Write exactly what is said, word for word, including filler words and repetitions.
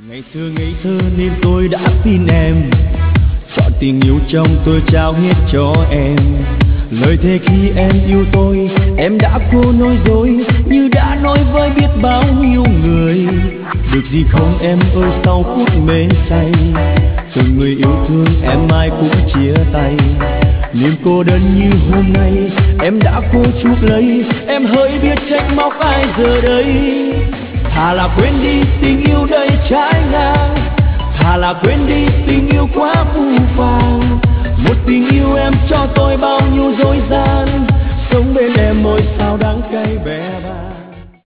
Ngày xưa ngây thơ nên tôi đã tin em, chọn tình yêu trong tôi trao hết cho em. Lời thề khi em yêu tôi, em đã cố nói dối như đã nói với biết bao nhiêu người. Được gì không em ơi sau phút mê say, từng người yêu thương em ai cũng chia tay. Niềm cô đơn như hôm nay em đã cố chuốc lấy, em hỡi biết trách móc ai giờ đây. Thà là quên đi tình yêu đầy trái ngang, thà là quên đi tình yêu quá phũ phàng. Một tình yêu em cho tôi bao nhiêu dối gian,